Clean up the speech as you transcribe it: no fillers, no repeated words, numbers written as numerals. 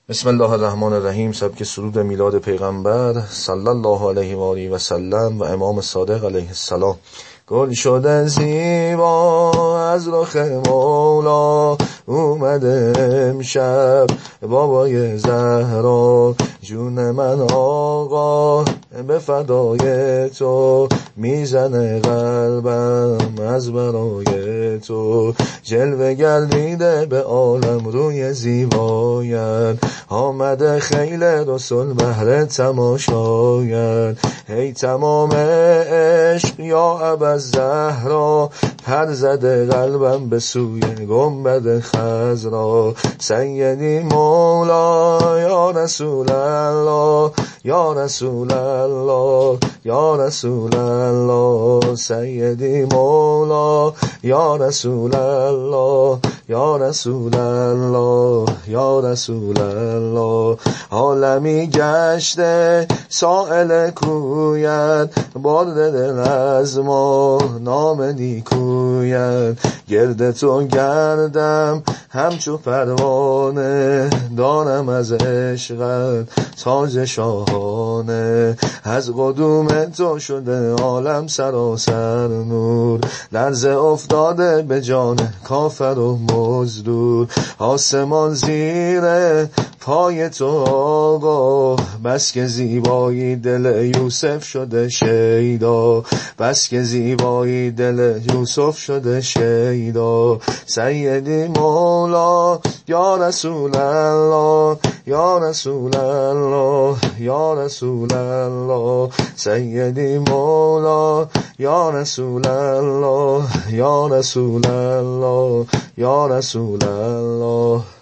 بسم الله الرحمن الرحیم. سبک سرود میلاد پیغمبر صلی الله علیه و آله و سلم و امام صادق علیه السلام. گل شده زیبا از رخ مولا، اومده امشب بابای زهرا. جون من آقا به فدای تو، میزنه قلبم از برای تو. جلوه گردیده به عالم روی زیبایت، آمده خیل رسول بهر تماشایت. ای تمام عشق یا ابوالزهرا، پر زده قلبم به سوی گنبد خضرا. سیدی مولا یا رسول الله، یا رسول الله، یا رسول الله. سیدی مولا یا رسول الله، یا رسول الله، یا رسول الله. عالمی گشته سائل کویت، برده دل از ما نام نیکویت. گرد تو گردم همچو پروانه، دارم از عشقت تاج شاهانه. از قدوم تو شده عالم سراسر نور، لرزه افتاده به جان کافر و مزدور. آسمان زیر پای تو آقا، بس که زیبایی دل یوسف شده شیدا، بس که زیبایی دل یوسف شده شیدا. سیدی مولا یا رسول الله، یا رسول الله، یا رسول الله. سیدی مولا یا رسول الله، یا رسول الله، یا رسول الله.